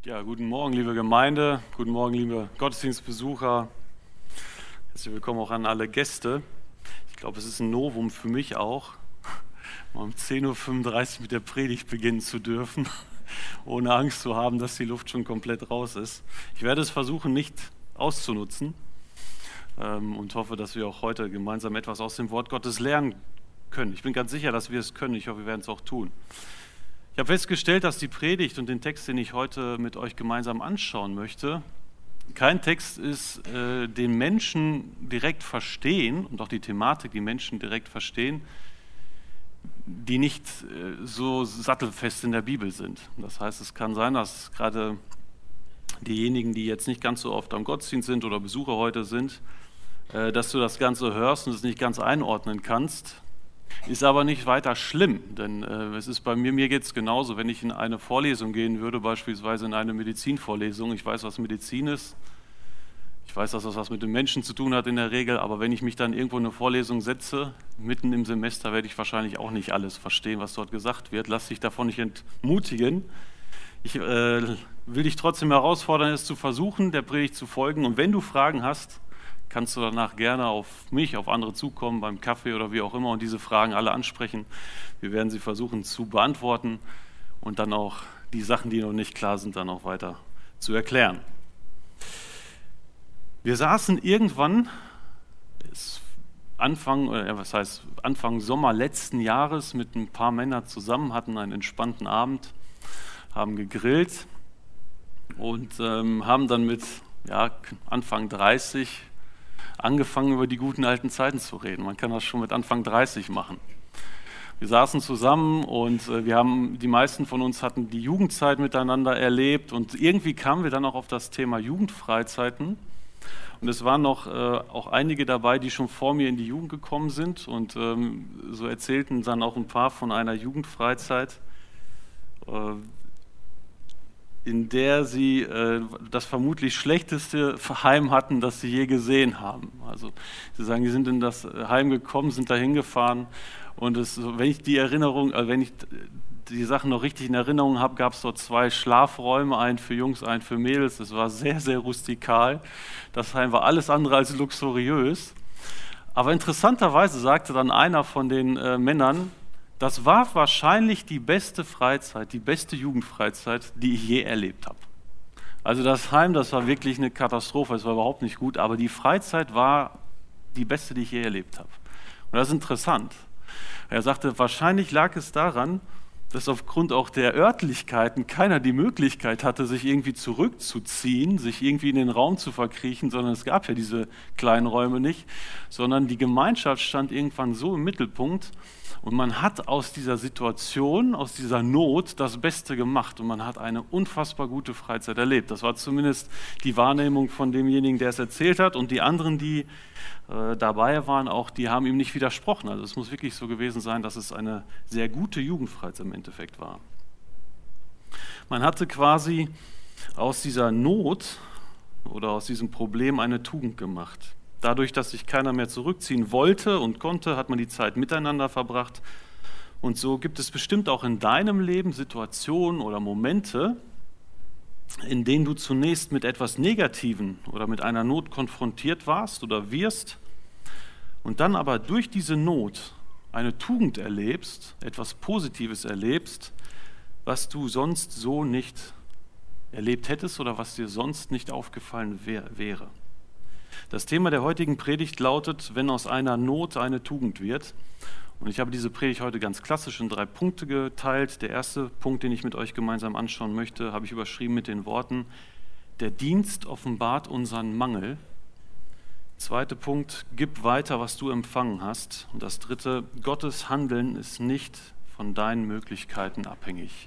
Ja, guten Morgen, liebe Gemeinde, guten Morgen, liebe Gottesdienstbesucher. Herzlich willkommen auch an alle Gäste. Ich glaube, es ist ein Novum für mich auch, mal um 10:35 Uhr mit der Predigt beginnen zu dürfen, ohne Angst zu haben, dass die Luft schon komplett raus ist. Ich werde es versuchen, nicht auszunutzen und hoffe, dass wir auch heute gemeinsam etwas aus dem Wort Gottes lernen können. Ich bin ganz sicher, dass wir es können. Ich hoffe, wir werden es auch tun. Ich habe festgestellt, dass die Predigt und den Text, den ich heute mit euch gemeinsam anschauen möchte, kein Text ist, den Menschen direkt verstehen und auch die Thematik, die Menschen direkt verstehen, die nicht so sattelfest in der Bibel sind. Das heißt, es kann sein, dass gerade diejenigen, die jetzt nicht ganz so oft am Gottesdienst sind oder Besucher heute sind, dass du das Ganze hörst und es nicht ganz einordnen kannst. Ist aber nicht weiter schlimm, denn es ist mir geht es genauso, wenn ich in eine Vorlesung gehen würde, beispielsweise in eine Medizinvorlesung. Ich weiß, was Medizin ist, ich weiß, dass das was mit den Menschen zu tun hat in der Regel, aber wenn ich mich dann irgendwo in eine Vorlesung setze, mitten im Semester, werde ich wahrscheinlich auch nicht alles verstehen, was dort gesagt wird. Lass dich davon nicht entmutigen. Ich will dich trotzdem herausfordern, es zu versuchen, der Predigt zu folgen, und wenn du Fragen hast, kannst du danach gerne auf mich, auf andere zukommen, beim Kaffee oder wie auch immer, und diese Fragen alle ansprechen. Wir werden sie versuchen zu beantworten und dann auch die Sachen, die noch nicht klar sind, dann auch weiter zu erklären. Wir saßen irgendwann, Anfang Sommer letzten Jahres mit ein paar Männern zusammen, hatten einen entspannten Abend, haben gegrillt und haben dann mit Anfang 30 angefangen, über die guten alten Zeiten zu reden. Man kann das schon mit Anfang 30 machen. Wir saßen zusammen und die meisten von uns hatten die Jugendzeit miteinander erlebt, und irgendwie kamen wir dann auch auf das Thema Jugendfreizeiten. Und es waren noch auch einige dabei, die schon vor mir in die Jugend gekommen sind, und so erzählten dann auch ein paar von einer Jugendfreizeit, in der sie das vermutlich schlechteste Heim hatten, das sie je gesehen haben. Also sie sagen, die sind in das Heim gekommen, sind da hingefahren, und wenn ich die Sachen noch richtig in Erinnerung habe, gab es dort 2 Schlafräume, einen für Jungs, einen für Mädels. Das war sehr, sehr rustikal. Das Heim war alles andere als luxuriös. Aber interessanterweise sagte dann einer von den Männern, das war wahrscheinlich die beste Freizeit, die beste Jugendfreizeit, die ich je erlebt habe. Also das Heim, das war wirklich eine Katastrophe, es war überhaupt nicht gut, aber die Freizeit war die beste, die ich je erlebt habe. Und das ist interessant. Er sagte, wahrscheinlich lag es daran, dass aufgrund auch der Örtlichkeiten keiner die Möglichkeit hatte, sich irgendwie zurückzuziehen, sich irgendwie in den Raum zu verkriechen, sondern es gab ja diese kleinen Räume nicht, sondern die Gemeinschaft stand irgendwann so im Mittelpunkt, und man hat aus dieser Situation, aus dieser Not das Beste gemacht, und man hat eine unfassbar gute Freizeit erlebt. Das war zumindest die Wahrnehmung von demjenigen, der es erzählt hat, und die anderen, die dabei waren, auch, die haben ihm nicht widersprochen. Also es muss wirklich so gewesen sein, dass es eine sehr gute Jugendfreizeit im Endeffekt war. Man hatte quasi aus dieser Not oder aus diesem Problem eine Tugend gemacht. Dadurch, dass sich keiner mehr zurückziehen wollte und konnte, hat man die Zeit miteinander verbracht. Und so gibt es bestimmt auch in deinem Leben Situationen oder Momente, in denen du zunächst mit etwas Negativen oder mit einer Not konfrontiert warst oder wirst, und dann aber durch diese Not eine Tugend erlebst, etwas Positives erlebst, was du sonst so nicht erlebt hättest oder was dir sonst nicht aufgefallen wäre. Das Thema der heutigen Predigt lautet, wenn aus einer Not eine Tugend wird. Und ich habe diese Predigt heute ganz klassisch in 3 Punkte geteilt. Der erste Punkt, den ich mit euch gemeinsam anschauen möchte, habe ich überschrieben mit den Worten: Der Dienst offenbart unseren Mangel. Zweiter Punkt: Gib weiter, was du empfangen hast. Und das dritte: Gottes Handeln ist nicht von deinen Möglichkeiten abhängig.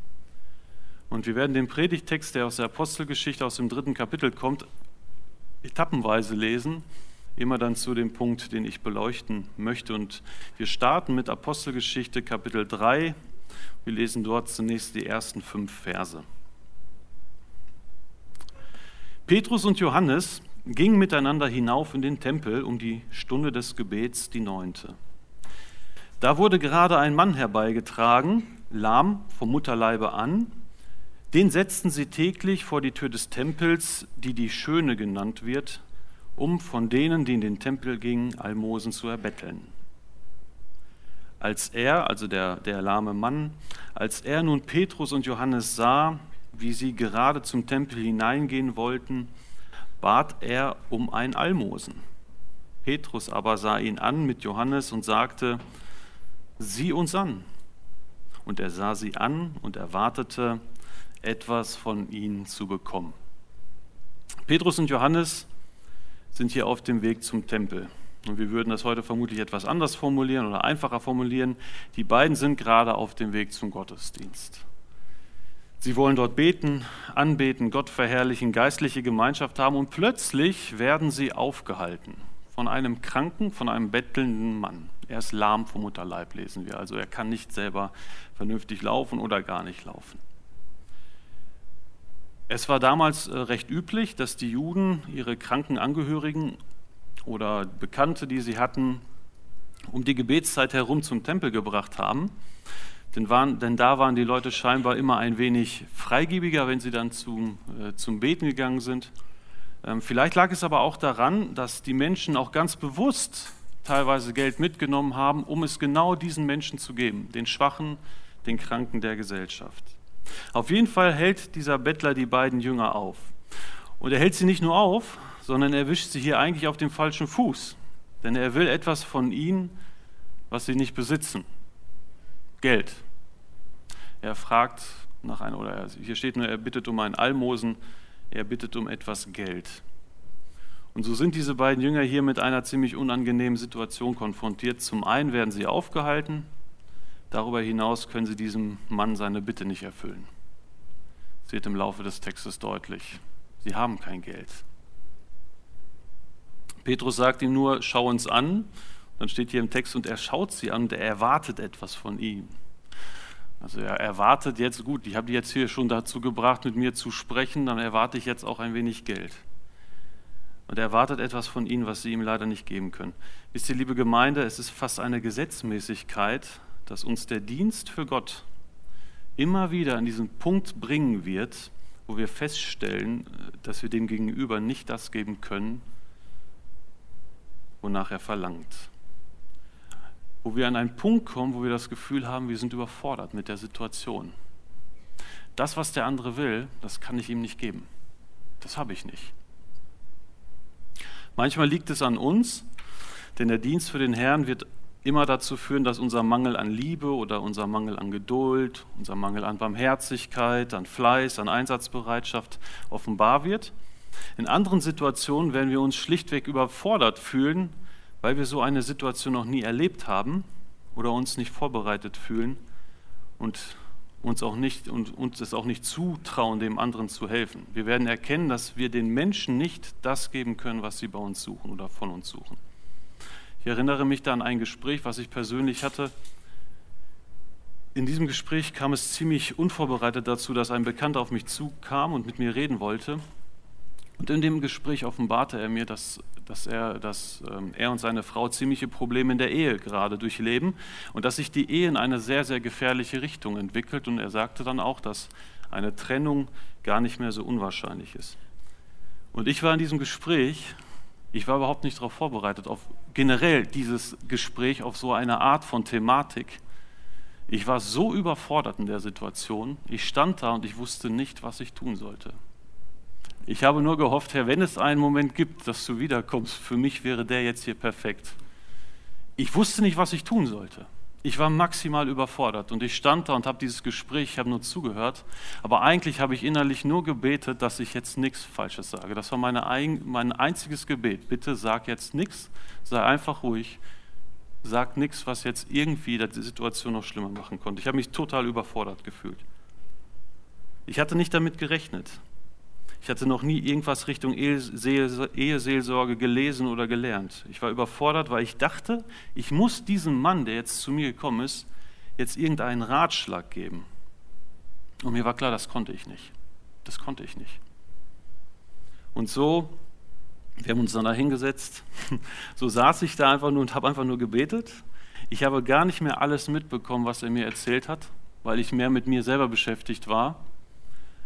Und wir werden den Predigttext, der aus der Apostelgeschichte aus dem 3. Kapitel kommt, etappenweise lesen, immer dann zu dem Punkt, den ich beleuchten möchte. Und wir starten mit Apostelgeschichte Kapitel 3. Wir lesen dort zunächst die ersten 5 Verse. Petrus und Johannes gingen miteinander hinauf in den Tempel um die Stunde des Gebets, die 9. Da wurde gerade ein Mann herbeigetragen, lahm vom Mutterleibe an, Den setzten sie täglich vor die Tür des Tempels, die die Schöne genannt wird, um von denen, die in den Tempel gingen, Almosen zu erbetteln. Als er, also der lahme Mann, als er nun Petrus und Johannes sah, wie sie gerade zum Tempel hineingehen wollten, bat er um ein Almosen. Petrus aber sah ihn an mit Johannes und sagte: Sieh uns an. Und er sah sie an und erwartete, etwas von ihnen zu bekommen. Petrus und Johannes sind hier auf dem Weg zum Tempel. Und wir würden das heute vermutlich etwas anders formulieren oder einfacher formulieren. Die beiden sind gerade auf dem Weg zum Gottesdienst. Sie wollen dort beten, anbeten, Gott verherrlichen, geistliche Gemeinschaft haben und plötzlich werden sie aufgehalten von einem Kranken, von einem bettelnden Mann. Er ist lahm vom Mutterleib, lesen wir. Also er kann nicht selber vernünftig laufen oder gar nicht laufen. Es war damals recht üblich, dass die Juden ihre kranken Angehörigen oder Bekannte, die sie hatten, um die Gebetszeit herum zum Tempel gebracht haben. Denn da waren die Leute scheinbar immer ein wenig freigebiger, wenn sie dann zum Beten gegangen sind. Vielleicht lag es aber auch daran, dass die Menschen auch ganz bewusst teilweise Geld mitgenommen haben, um es genau diesen Menschen zu geben, den Schwachen, den Kranken der Gesellschaft. Auf jeden Fall hält dieser Bettler die beiden Jünger auf. Und er hält sie nicht nur auf, sondern er wischt sie hier eigentlich auf dem falschen Fuß. Denn er will etwas von ihnen, was sie nicht besitzen. Geld. Er fragt nach einem, oder hier steht nur, er bittet um ein Almosen, er bittet um etwas Geld. Und so sind diese beiden Jünger hier mit einer ziemlich unangenehmen Situation konfrontiert. Zum einen werden sie aufgehalten, darüber hinaus können sie diesem Mann seine Bitte nicht erfüllen. Es wird im Laufe des Textes deutlich. Sie haben kein Geld. Petrus sagt ihm nur, schau uns an. Dann steht hier im Text, und er schaut sie an und er erwartet etwas von ihm. Also er erwartet jetzt, gut, ich habe die jetzt hier schon dazu gebracht, mit mir zu sprechen, dann erwarte ich jetzt auch ein wenig Geld. Und er erwartet etwas von ihnen, was sie ihm leider nicht geben können. Wisst ihr, liebe Gemeinde, es ist fast eine Gesetzmäßigkeit, dass uns der Dienst für Gott immer wieder an diesen Punkt bringen wird, wo wir feststellen, dass wir dem Gegenüber nicht das geben können, wonach er verlangt. Wo wir an einen Punkt kommen, wo wir das Gefühl haben, wir sind überfordert mit der Situation. Das, was der andere will, das kann ich ihm nicht geben. Das habe ich nicht. Manchmal liegt es an uns, denn der Dienst für den Herrn wird immer dazu führen, dass unser Mangel an Liebe oder unser Mangel an Geduld, unser Mangel an Barmherzigkeit, an Fleiß, an Einsatzbereitschaft offenbar wird. In anderen Situationen werden wir uns schlichtweg überfordert fühlen, weil wir so eine Situation noch nie erlebt haben oder uns nicht vorbereitet fühlen und uns es auch nicht zutrauen, dem anderen zu helfen. Wir werden erkennen, dass wir den Menschen nicht das geben können, was sie bei uns suchen oder von uns suchen. Ich erinnere mich da an ein Gespräch, was ich persönlich hatte. In diesem Gespräch kam es ziemlich unvorbereitet dazu, dass ein Bekannter auf mich zukam und mit mir reden wollte. Und in dem Gespräch offenbarte er mir, dass er und seine Frau ziemliche Probleme in der Ehe gerade durchleben und dass sich die Ehe in eine sehr, sehr gefährliche Richtung entwickelt. Und er sagte dann auch, dass eine Trennung gar nicht mehr so unwahrscheinlich ist. Und ich war in diesem Gespräch, ich war überhaupt nicht darauf vorbereitet, auf generell dieses Gespräch, auf so eine Art von Thematik. Ich war so überfordert in der Situation, ich stand da und ich wusste nicht, was ich tun sollte. Ich habe nur gehofft, Herr, wenn es einen Moment gibt, dass du wiederkommst, für mich wäre der jetzt hier perfekt. Ich wusste nicht, was ich tun sollte. Ich war maximal überfordert und ich stand da und habe dieses Gespräch, ich habe nur zugehört, aber eigentlich habe ich innerlich nur gebetet, dass ich jetzt nichts Falsches sage. Das war mein einziges Gebet. Bitte sag jetzt nichts, sei einfach ruhig, sag nichts, was jetzt irgendwie die Situation noch schlimmer machen konnte. Ich habe mich total überfordert gefühlt. Ich hatte nicht damit gerechnet. Ich hatte noch nie irgendwas Richtung Eheseelsorge gelesen oder gelernt. Ich war überfordert, weil ich dachte, ich muss diesem Mann, der jetzt zu mir gekommen ist, jetzt irgendeinen Ratschlag geben. Und mir war klar, das konnte ich nicht. Das konnte ich nicht. Und so, wir haben uns dann da hingesetzt, so saß ich da einfach nur und habe einfach nur gebetet. Ich habe gar nicht mehr alles mitbekommen, was er mir erzählt hat, weil ich mehr mit mir selber beschäftigt war.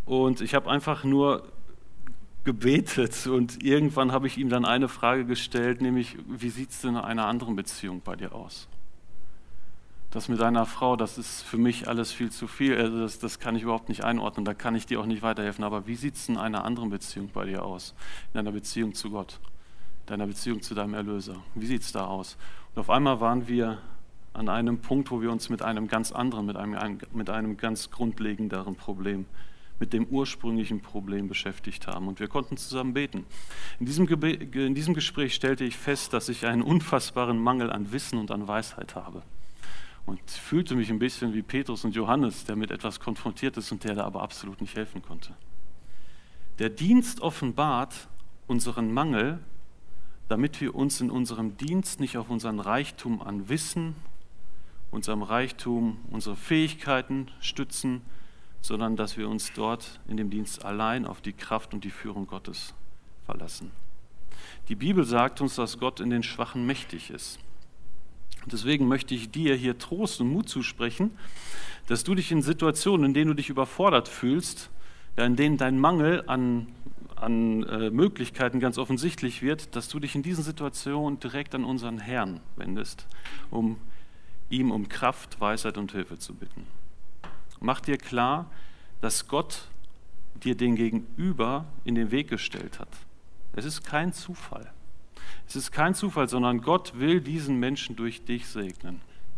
Und ich habe einfach nur gebetet und irgendwann habe ich ihm dann eine Frage gestellt, nämlich, wie sieht es denn in einer anderen Beziehung bei dir aus? Das mit deiner Frau, das ist für mich alles viel zu viel, also das kann ich überhaupt nicht einordnen, da kann ich dir auch nicht weiterhelfen, aber wie sieht es in einer anderen Beziehung bei dir aus? In deiner Beziehung zu Gott, in deiner Beziehung zu deinem Erlöser, wie sieht es da aus? Und auf einmal waren wir an einem Punkt, wo wir uns mit einem ganz anderen, mit einem ganz grundlegenderen Problem, mit dem ursprünglichen Problem beschäftigt haben. Und wir konnten zusammen beten. In diesem Gespräch stellte ich fest, dass ich einen unfassbaren Mangel an Wissen und an Weisheit habe. Und fühlte mich ein bisschen wie Petrus und Johannes, der mit etwas konfrontiert ist und der da aber absolut nicht helfen konnte. Der Dienst offenbart unseren Mangel, damit wir uns in unserem Dienst nicht auf unseren Reichtum an Wissen, unserem Reichtum, unsere Fähigkeiten stützen, sondern dass wir uns dort in dem Dienst allein auf die Kraft und die Führung Gottes verlassen. Die Bibel sagt uns, dass Gott in den Schwachen mächtig ist. Und deswegen möchte ich dir hier Trost und Mut zusprechen, dass du dich in Situationen, in denen du dich überfordert fühlst, ja, in denen dein Mangel an Möglichkeiten ganz offensichtlich wird, dass du dich in diesen Situationen direkt an unseren Herrn wendest, um ihm um Kraft, Weisheit und Hilfe zu bitten. Mach dir klar, dass Gott dir den Gegenüber in den Weg gestellt hat. Es ist kein Zufall. Es ist kein Zufall, sondern Gott will diesen Menschen durch dich segnen.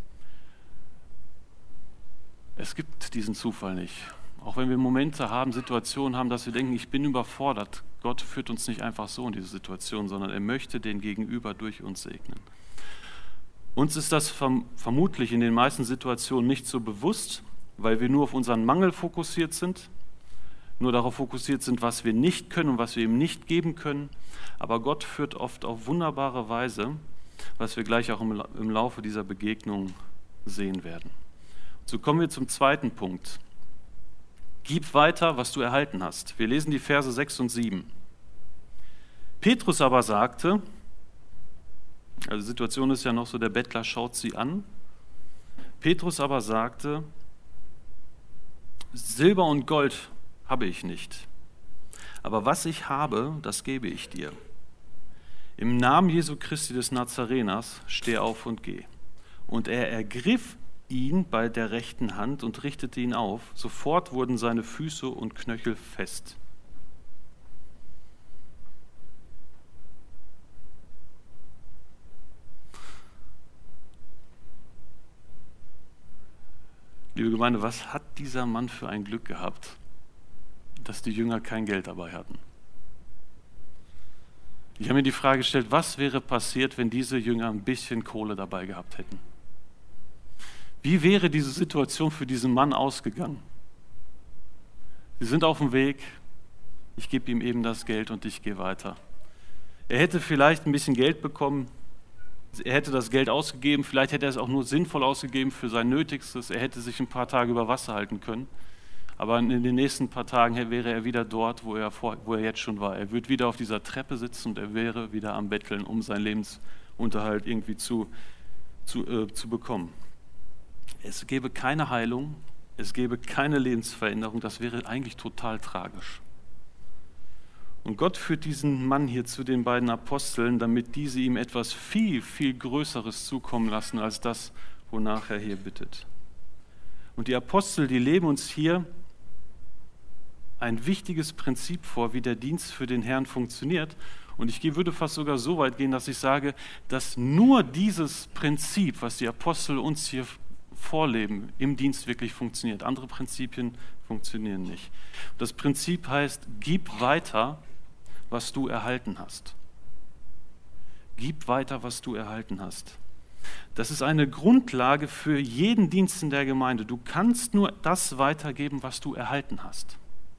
Es gibt diesen Zufall nicht. Auch wenn wir Momente haben, Situationen haben, dass wir denken, ich bin überfordert. Gott führt uns nicht einfach so in diese Situation, sondern er möchte den Gegenüber durch uns segnen. Uns ist das vermutlich in den meisten Situationen nicht so bewusst, weil wir nur auf unseren Mangel fokussiert sind, nur darauf fokussiert sind, was wir nicht können und was wir ihm nicht geben können. Aber Gott führt oft auf wunderbare Weise, was wir gleich auch im Laufe dieser Begegnung sehen werden. So kommen wir zum zweiten Punkt. Gib weiter, was du erhalten hast. Wir lesen die Verse 6 und 7. Petrus aber sagte, also die Situation ist ja noch so, der Bettler schaut sie an. Petrus aber sagte, Silber und Gold habe ich nicht, aber was ich habe, das gebe ich dir. Im Namen Jesu Christi des Nazareners, steh auf und geh. Und er ergriff ihn bei der rechten Hand und richtete ihn auf. Sofort wurden seine Füße und Knöchel fest. Liebe Gemeinde, was hat dieser Mann für ein Glück gehabt, dass die Jünger kein Geld dabei hatten? Ich habe mir die Frage gestellt, was wäre passiert, wenn diese Jünger ein bisschen Kohle dabei gehabt hätten? Wie wäre diese Situation für diesen Mann ausgegangen? Sie sind auf dem Weg, ich gebe ihm eben das Geld und ich gehe weiter. Er hätte vielleicht ein bisschen Geld bekommen, er hätte das Geld ausgegeben, vielleicht hätte er es auch nur sinnvoll ausgegeben für sein Nötigstes, er hätte sich ein paar Tage über Wasser halten können, aber in den nächsten paar Tagen wäre er wieder dort, wo er jetzt schon war. Er würde wieder auf dieser Treppe sitzen und er wäre wieder am Betteln, um seinen Lebensunterhalt irgendwie zu bekommen. Es gäbe keine Heilung, es gäbe keine Lebensveränderung, das wäre eigentlich total tragisch. Und Gott führt diesen Mann hier zu den beiden Aposteln, damit diese ihm etwas viel, viel Größeres zukommen lassen, als das, wonach er hier bittet. Und die Apostel, die leben uns hier ein wichtiges Prinzip vor, wie der Dienst für den Herrn funktioniert. Und ich würde fast sogar so weit gehen, dass ich sage, dass nur dieses Prinzip, was die Apostel uns hier vorleben, im Dienst wirklich funktioniert. Andere Prinzipien funktionieren nicht. Das Prinzip heißt, gib weiter, was du erhalten hast. Gib weiter, was du erhalten hast. Das ist eine Grundlage für jeden Dienst in der Gemeinde. Du kannst nur das weitergeben, was du erhalten hast.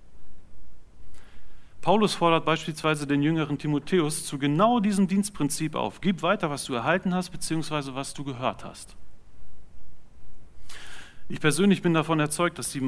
Paulus fordert beispielsweise den jüngeren Timotheus zu genau diesem Dienstprinzip auf. Gib weiter, was du erhalten hast, beziehungsweise was du gehört hast. Ich persönlich bin davon überzeugt, dass die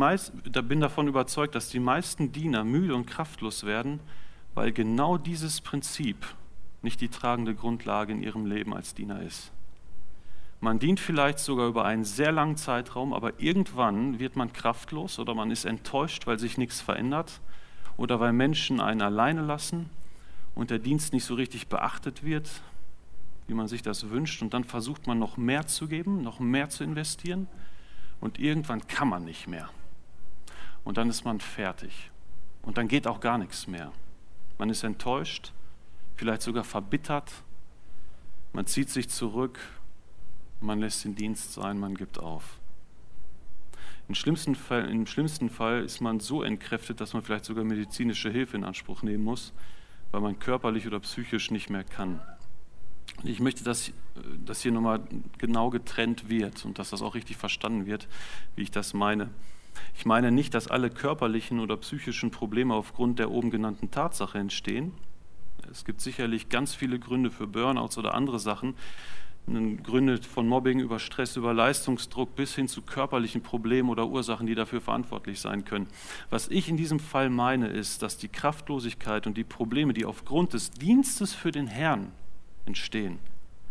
meisten Diener müde und kraftlos werden, weil genau dieses Prinzip nicht die tragende Grundlage in ihrem Leben als Diener ist. Man dient vielleicht sogar über einen sehr langen Zeitraum, aber irgendwann wird man kraftlos oder man ist enttäuscht, weil sich nichts verändert oder weil Menschen einen alleine lassen und der Dienst nicht so richtig beachtet wird, wie man sich das wünscht. Und dann versucht man noch mehr zu geben, noch mehr zu investieren und irgendwann kann man nicht mehr. Und dann ist man fertig und dann geht auch gar nichts mehr. Man ist enttäuscht, vielleicht sogar verbittert, man zieht sich zurück, man lässt den Dienst sein, man gibt auf. Im schlimmsten Fall ist man so entkräftet, dass man vielleicht sogar medizinische Hilfe in Anspruch nehmen muss, weil man körperlich oder psychisch nicht mehr kann. Ich möchte, dass hier nochmal genau getrennt wird und dass das auch richtig verstanden wird, wie ich das meine. Ich meine nicht, dass alle körperlichen oder psychischen Probleme aufgrund der oben genannten Tatsache entstehen. Es gibt sicherlich ganz viele Gründe für Burnouts oder andere Sachen, Gründe von Mobbing über Stress, über Leistungsdruck bis hin zu körperlichen Problemen oder Ursachen, die dafür verantwortlich sein können. Was ich in diesem Fall meine, ist, dass die Kraftlosigkeit und die Probleme, die aufgrund des Dienstes für den Herrn entstehen,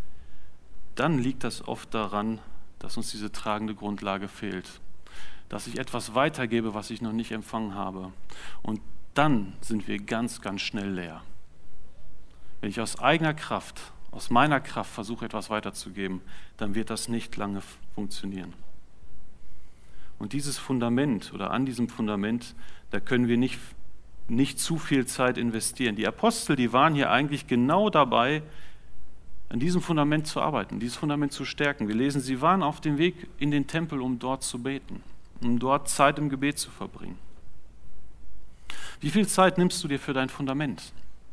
dann liegt das oft daran, dass uns diese tragende Grundlage fehlt. Dass ich etwas weitergebe, was ich noch nicht empfangen habe. Und dann sind wir ganz, ganz schnell leer. Wenn ich aus eigener Kraft, aus meiner Kraft versuche, etwas weiterzugeben, dann wird das nicht lange funktionieren. Und dieses Fundament oder an diesem Fundament, da können wir nicht zu viel Zeit investieren. Die Apostel, die waren hier eigentlich genau dabei, an diesem Fundament zu arbeiten, dieses Fundament zu stärken. Wir lesen, sie waren auf dem Weg in den Tempel, um dort zu beten, um dort Zeit im Gebet zu verbringen. Wie viel Zeit nimmst du dir für dein Fundament?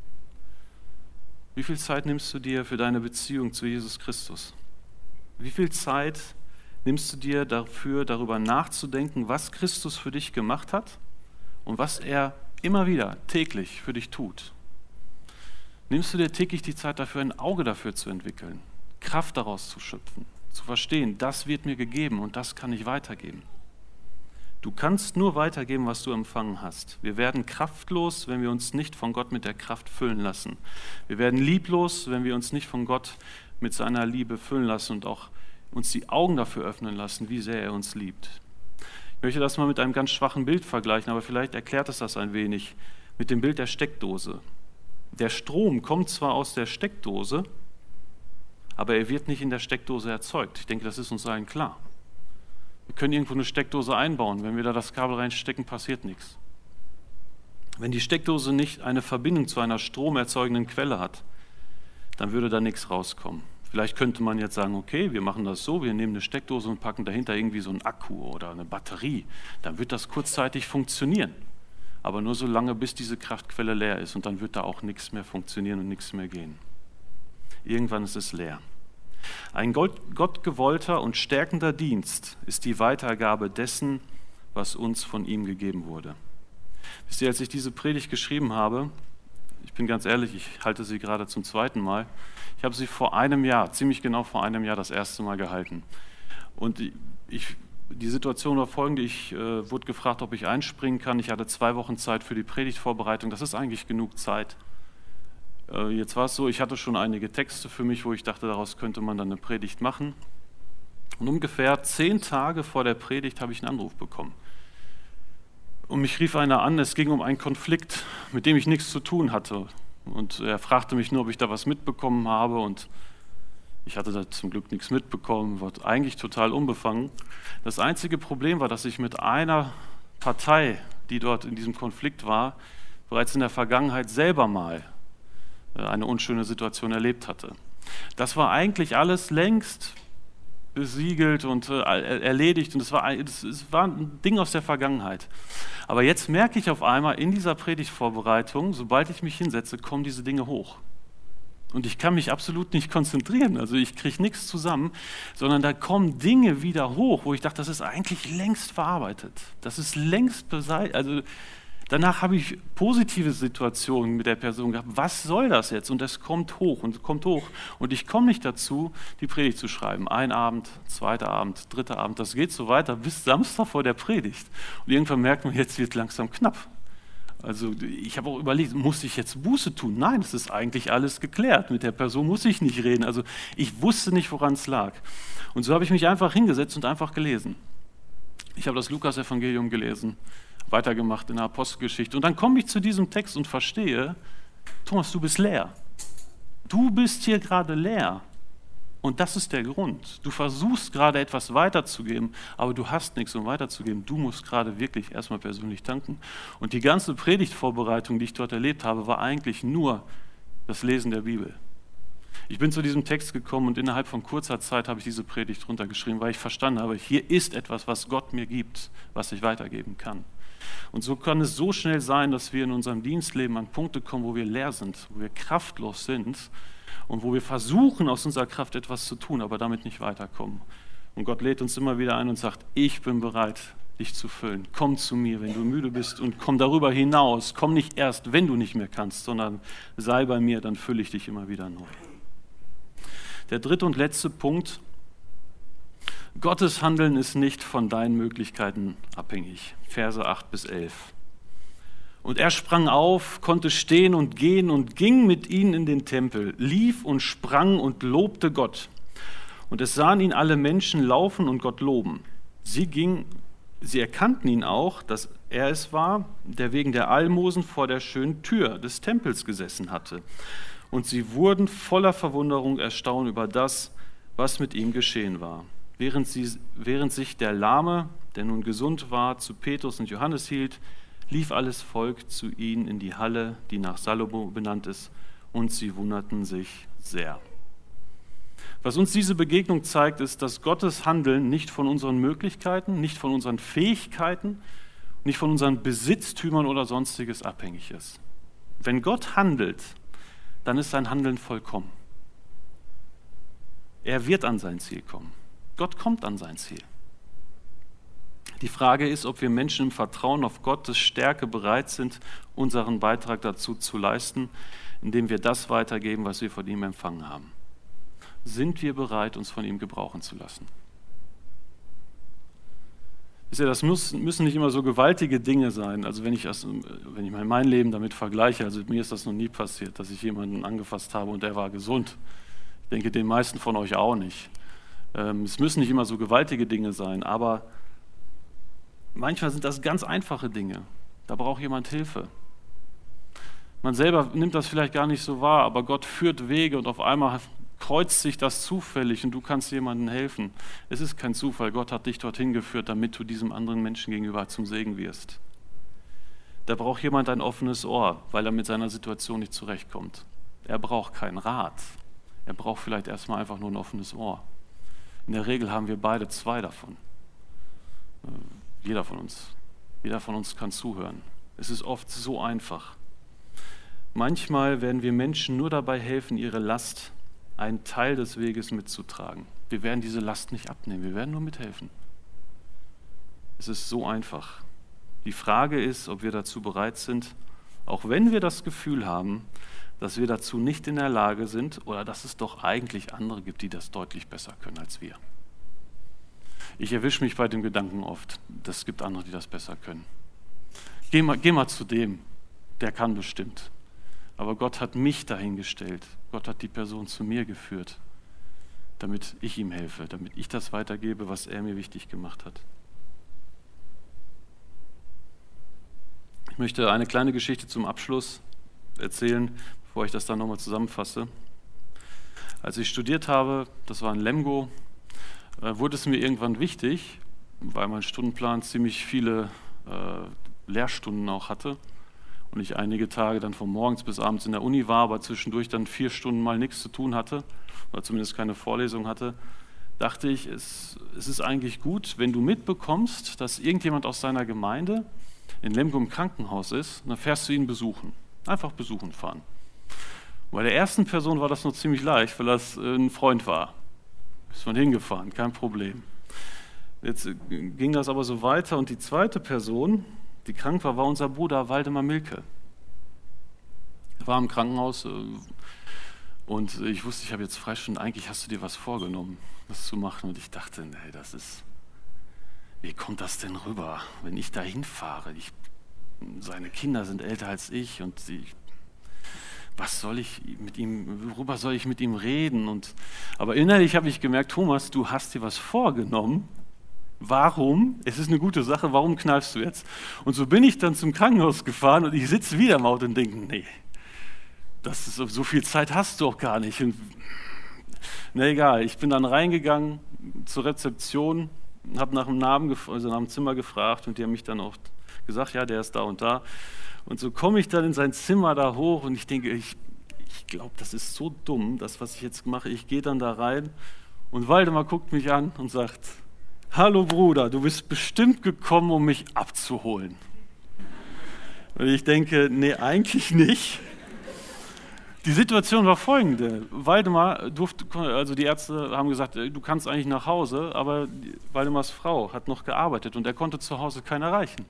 Wie viel Zeit nimmst du dir für deine Beziehung zu Jesus Christus? Wie viel Zeit nimmst du dir dafür, darüber nachzudenken, was Christus für dich gemacht hat und was er immer wieder täglich für dich tut? Nimmst du dir täglich die Zeit dafür, ein Auge dafür zu entwickeln, Kraft daraus zu schöpfen, zu verstehen, das wird mir gegeben und das kann ich weitergeben? Du kannst nur weitergeben, was du empfangen hast. Wir werden kraftlos, wenn wir uns nicht von Gott mit der Kraft füllen lassen. Wir werden lieblos, wenn wir uns nicht von Gott mit seiner Liebe füllen lassen und auch uns die Augen dafür öffnen lassen, wie sehr er uns liebt. Ich möchte das mal mit einem ganz schwachen Bild vergleichen, aber vielleicht erklärt es das ein wenig, mit dem Bild der Steckdose. Der Strom kommt zwar aus der Steckdose, aber er wird nicht in der Steckdose erzeugt. Ich denke, das ist uns allen klar. Wir können irgendwo eine Steckdose einbauen. Wenn wir da das Kabel reinstecken, passiert nichts. Wenn die Steckdose nicht eine Verbindung zu einer stromerzeugenden Quelle hat, dann würde da nichts rauskommen. Vielleicht könnte man jetzt sagen, okay, wir machen das so, wir nehmen eine Steckdose und packen dahinter irgendwie so einen Akku oder eine Batterie. Dann wird das kurzzeitig funktionieren. Aber nur so lange, bis diese Kraftquelle leer ist und dann wird da auch nichts mehr funktionieren und nichts mehr gehen. Irgendwann ist es leer. Ein gottgewollter und stärkender Dienst ist die Weitergabe dessen, was uns von ihm gegeben wurde. Wisst ihr, als ich diese Predigt geschrieben habe, ich bin ganz ehrlich, ich halte sie gerade zum zweiten Mal, ich habe sie vor einem Jahr, ziemlich genau vor einem Jahr das erste Mal gehalten. Und die Situation war folgende, ich wurde gefragt, ob ich einspringen kann. Ich hatte 2 Wochen Zeit für die Predigtvorbereitung, das ist eigentlich genug Zeit. Jetzt war es so, ich hatte schon einige Texte für mich, wo ich dachte, daraus könnte man dann eine Predigt machen. Und ungefähr 10 Tage vor der Predigt habe ich einen Anruf bekommen. Und mich rief einer an, es ging um einen Konflikt, mit dem ich nichts zu tun hatte. Und er fragte mich nur, ob ich da was mitbekommen habe. Und ich hatte da zum Glück nichts mitbekommen, war eigentlich total unbefangen. Das einzige Problem war, dass ich mit einer Partei, die dort in diesem Konflikt war, bereits in der Vergangenheit selber mal eine unschöne Situation erlebt hatte. Das war eigentlich alles längst besiegelt und erledigt und es war ein Ding aus der Vergangenheit. Aber jetzt merke ich auf einmal in dieser Predigtvorbereitung, sobald ich mich hinsetze, kommen diese Dinge hoch. Und ich kann mich absolut nicht konzentrieren, also ich kriege nichts zusammen, sondern da kommen Dinge wieder hoch, wo ich dachte, das ist eigentlich längst verarbeitet. Das ist längst beseitigt, also danach habe ich positive Situationen mit der Person gehabt. Was soll das jetzt? Und das kommt hoch und kommt hoch. Und ich komme nicht dazu, die Predigt zu schreiben. Ein Abend, 2. Abend, 3. Abend. Das geht so weiter bis Samstag vor der Predigt. Und irgendwann merkt man, jetzt wird langsam knapp. Also ich habe auch überlegt, muss ich jetzt Buße tun? Nein, es ist eigentlich alles geklärt. Mit der Person muss ich nicht reden. Also ich wusste nicht, woran es lag. Und so habe ich mich einfach hingesetzt und einfach gelesen. Ich habe das Lukas-Evangelium gelesen, weitergemacht in der Apostelgeschichte. Und dann komme ich zu diesem Text und verstehe, Thomas, du bist leer. Du bist hier gerade leer. Und das ist der Grund. Du versuchst gerade etwas weiterzugeben, aber du hast nichts, um weiterzugeben. Du musst gerade wirklich erstmal persönlich tanken. Und die ganze Predigtvorbereitung, die ich dort erlebt habe, war eigentlich nur das Lesen der Bibel. Ich bin zu diesem Text gekommen und innerhalb von kurzer Zeit habe ich diese Predigt runtergeschrieben, weil ich verstanden habe, hier ist etwas, was Gott mir gibt, was ich weitergeben kann. Und so kann es so schnell sein, dass wir in unserem Dienstleben an Punkte kommen, wo wir leer sind, wo wir kraftlos sind und wo wir versuchen, aus unserer Kraft etwas zu tun, aber damit nicht weiterkommen. Und Gott lädt uns immer wieder ein und sagt, ich bin bereit, dich zu füllen. Komm zu mir, wenn du müde bist, und komm darüber hinaus. Komm nicht erst, wenn du nicht mehr kannst, sondern sei bei mir, dann fülle ich dich immer wieder neu. Der dritte und letzte Punkt: Gottes Handeln ist nicht von deinen Möglichkeiten abhängig. Verse 8-11. Und er sprang auf, konnte stehen und gehen und ging mit ihnen in den Tempel, lief und sprang und lobte Gott. Und es sahen ihn alle Menschen laufen und Gott loben. Sie erkannten ihn auch, dass er es war, der wegen der Almosen vor der schönen Tür des Tempels gesessen hatte. Und sie wurden voller Verwunderung erstaunt über das, was mit ihm geschehen war. Während sich der Lahme, der nun gesund war, zu Petrus und Johannes hielt, lief alles Volk zu ihnen in die Halle, die nach Salomo benannt ist, und sie wunderten sich sehr. Was uns diese Begegnung zeigt, ist, dass Gottes Handeln nicht von unseren Möglichkeiten, nicht von unseren Fähigkeiten, nicht von unseren Besitztümern oder Sonstiges abhängig ist. Wenn Gott handelt, dann ist sein Handeln vollkommen. Er wird an sein Ziel kommen. Gott kommt an sein Ziel. Die Frage ist, ob wir Menschen im Vertrauen auf Gottes Stärke bereit sind, unseren Beitrag dazu zu leisten, indem wir das weitergeben, was wir von ihm empfangen haben. Sind wir bereit, uns von ihm gebrauchen zu lassen? Das müssen nicht immer so gewaltige Dinge sein. Also wenn ich mal mein Leben damit vergleiche, also mir ist das noch nie passiert, dass ich jemanden angefasst habe und der war gesund. Ich denke, den meisten von euch auch nicht. Es müssen nicht immer so gewaltige Dinge sein, aber manchmal sind das ganz einfache Dinge. Da braucht jemand Hilfe. Man selber nimmt das vielleicht gar nicht so wahr, aber Gott führt Wege und auf einmal kreuzt sich das zufällig und du kannst jemandem helfen. Es ist kein Zufall, Gott hat dich dorthin geführt, damit du diesem anderen Menschen gegenüber zum Segen wirst. Da braucht jemand ein offenes Ohr, weil er mit seiner Situation nicht zurechtkommt. Er braucht keinen Rat. Er braucht vielleicht erstmal einfach nur ein offenes Ohr. In der Regel haben wir beide zwei davon. Jeder von uns kann zuhören. Es ist oft so einfach. Manchmal werden wir Menschen nur dabei helfen, ihre Last, einen Teil des Weges mitzutragen. Wir werden diese Last nicht abnehmen, wir werden nur mithelfen. Es ist so einfach. Die Frage ist, ob wir dazu bereit sind, auch wenn wir das Gefühl haben, dass wir dazu nicht in der Lage sind oder dass es doch eigentlich andere gibt, die das deutlich besser können als wir. Ich erwische mich bei dem Gedanken oft, es gibt andere, die das besser können. Geh mal zu dem, der kann bestimmt. Aber Gott hat mich dahingestellt. Gott hat die Person zu mir geführt, damit ich ihm helfe, damit ich das weitergebe, was er mir wichtig gemacht hat. Ich möchte eine kleine Geschichte zum Abschluss erzählen, bevor ich das dann nochmal zusammenfasse. Als ich studiert habe, das war in Lemgo, wurde es mir irgendwann wichtig, weil mein Stundenplan ziemlich viele Lehrstunden auch hatte und ich einige Tage dann von morgens bis abends in der Uni war, aber zwischendurch dann 4 Stunden mal nichts zu tun hatte oder zumindest keine Vorlesung hatte, dachte ich, es ist eigentlich gut, wenn du mitbekommst, dass irgendjemand aus seiner Gemeinde in Lemgo im Krankenhaus ist, dann fährst du ihn besuchen. Einfach besuchen fahren. Bei der ersten Person war das noch ziemlich leicht, weil das ein Freund war. Ist man hingefahren, kein Problem. Jetzt ging das aber so weiter und die zweite Person, die krank war, war unser Bruder Waldemar Milke. Er war im Krankenhaus und ich wusste, ich habe jetzt Freistunde, eigentlich hast du dir was vorgenommen, das zu machen. Und ich dachte, nee, wie kommt das denn rüber, wenn ich da hinfahre? seine Kinder sind älter als ich und worüber soll ich mit ihm reden? Aber innerlich habe ich gemerkt, Thomas, du hast dir was vorgenommen. Warum? Es ist eine gute Sache, warum knallst du jetzt? Und so bin ich dann zum Krankenhaus gefahren und ich sitze wieder im Auto und denke, nee, so viel Zeit hast du auch gar nicht. Und, na egal, ich bin dann reingegangen zur Rezeption, habe nach dem nach dem Zimmer gefragt und die haben mich dann auch gesagt, ja, der ist da und da. Und so komme ich dann in sein Zimmer da hoch und ich denke, ich glaube, das ist so dumm, das, was ich jetzt mache. Ich gehe dann da rein und Waldemar guckt mich an und sagt, hallo Bruder, du bist bestimmt gekommen, um mich abzuholen. Und ich denke, nee, eigentlich nicht. Die Situation war folgende. Waldemar also die Ärzte haben gesagt, du kannst eigentlich nach Hause, aber Waldemars Frau hat noch gearbeitet und er konnte zu Hause keinen erreichen.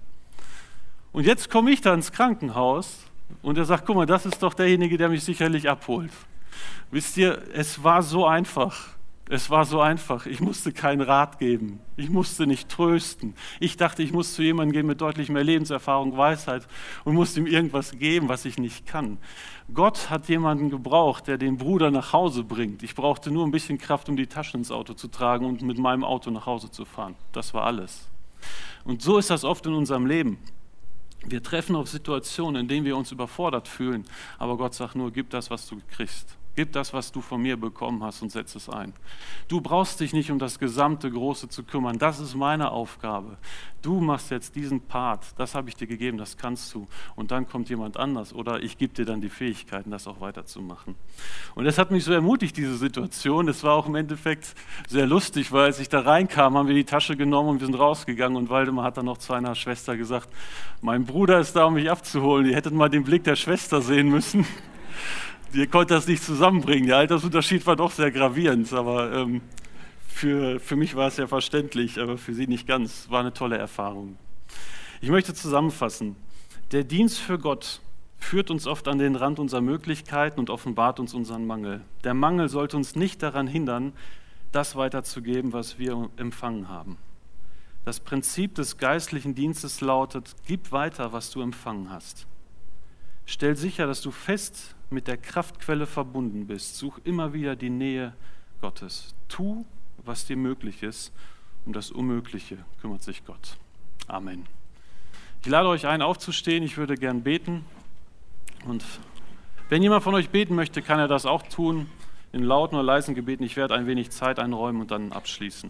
Und jetzt komme ich da ins Krankenhaus und er sagt, guck mal, das ist doch derjenige, der mich sicherlich abholt. Wisst ihr, es war so einfach. Es war so einfach. Ich musste keinen Rat geben. Ich musste nicht trösten. Ich dachte, ich muss zu jemandem gehen mit deutlich mehr Lebenserfahrung, Weisheit und musste ihm irgendwas geben, was ich nicht kann. Gott hat jemanden gebraucht, der den Bruder nach Hause bringt. Ich brauchte nur ein bisschen Kraft, um die Taschen ins Auto zu tragen und mit meinem Auto nach Hause zu fahren. Das war alles. Und so ist das oft in unserem Leben. Wir treffen auf Situationen, in denen wir uns überfordert fühlen, aber Gott sagt nur, gib das, was du kriegst. Gib das, was du von mir bekommen hast und setz es ein. Du brauchst dich nicht um das gesamte Große zu kümmern. Das ist meine Aufgabe. Du machst jetzt diesen Part. Das habe ich dir gegeben, das kannst du. Und dann kommt jemand anders oder ich gebe dir dann die Fähigkeiten, das auch weiterzumachen. Und das hat mich so ermutigt, diese Situation. Es war auch im Endeffekt sehr lustig, weil als ich da reinkam, haben wir die Tasche genommen und wir sind rausgegangen. Und Waldemar hat dann noch zu einer Schwester gesagt, mein Bruder ist da, um mich abzuholen. Ihr hättet mal den Blick der Schwester sehen müssen. Ihr konntet das nicht zusammenbringen. Der Altersunterschied war doch sehr gravierend, aber für mich war es ja verständlich, aber für sie nicht ganz. War eine tolle Erfahrung. Ich möchte zusammenfassen. Der Dienst für Gott führt uns oft an den Rand unserer Möglichkeiten und offenbart uns unseren Mangel. Der Mangel sollte uns nicht daran hindern, das weiterzugeben, was wir empfangen haben. Das Prinzip des geistlichen Dienstes lautet, gib weiter, was du empfangen hast. Stell sicher, dass du fest mit der Kraftquelle verbunden bist. Such immer wieder die Nähe Gottes. Tu, was dir möglich ist. Um das Unmögliche kümmert sich Gott. Amen. Ich lade euch ein, aufzustehen. Ich würde gern beten. Und wenn jemand von euch beten möchte, kann er das auch tun. In lauten oder leisen Gebeten. Ich werde ein wenig Zeit einräumen und dann abschließen.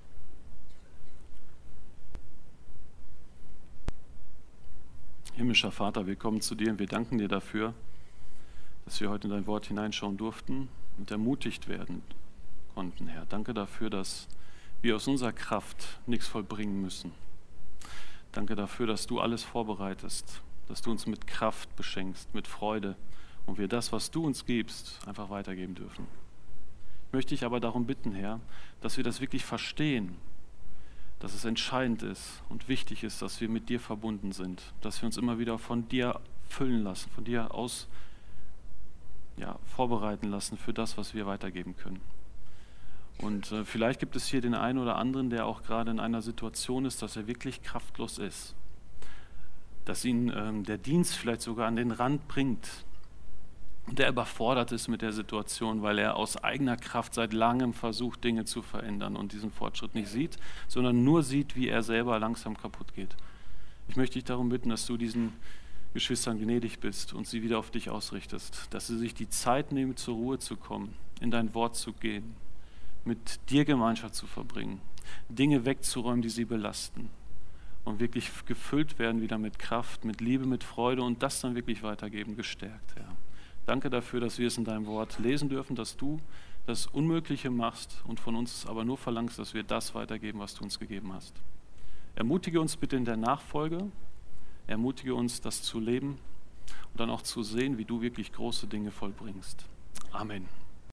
Himmlischer Vater, wir kommen zu dir und wir danken dir dafür, dass wir heute in dein Wort hineinschauen durften und ermutigt werden konnten, Herr. Danke dafür, dass wir aus unserer Kraft nichts vollbringen müssen. Danke dafür, dass du alles vorbereitest, dass du uns mit Kraft beschenkst, mit Freude und wir das, was du uns gibst, einfach weitergeben dürfen. Ich möchte dich aber darum bitten, Herr, dass wir das wirklich verstehen, dass es entscheidend ist und wichtig ist, dass wir mit dir verbunden sind, dass wir uns immer wieder von dir füllen lassen, von dir aus vorbereiten lassen für das, was wir weitergeben können. Und vielleicht gibt es hier den einen oder anderen, der auch gerade in einer Situation ist, dass er wirklich kraftlos ist, dass ihn der Dienst vielleicht sogar an den Rand bringt und der überfordert ist mit der Situation, weil er aus eigener Kraft seit langem versucht, Dinge zu verändern und diesen Fortschritt nicht sieht, sondern nur sieht, wie er selber langsam kaputt geht. Ich möchte dich darum bitten, dass du diesen Geschwistern gnädig bist und sie wieder auf dich ausrichtest, dass sie sich die Zeit nehmen, zur Ruhe zu kommen, in dein Wort zu gehen, mit dir Gemeinschaft zu verbringen, Dinge wegzuräumen, die sie belasten und wirklich gefüllt werden wieder mit Kraft, mit Liebe, mit Freude und das dann wirklich weitergeben, gestärkt, Herr. Danke dafür, dass wir es in deinem Wort lesen dürfen, dass du das Unmögliche machst und von uns aber nur verlangst, dass wir das weitergeben, was du uns gegeben hast. Ermutige uns bitte in der Nachfolge, ermutige uns, das zu leben und dann auch zu sehen, wie du wirklich große Dinge vollbringst. Amen.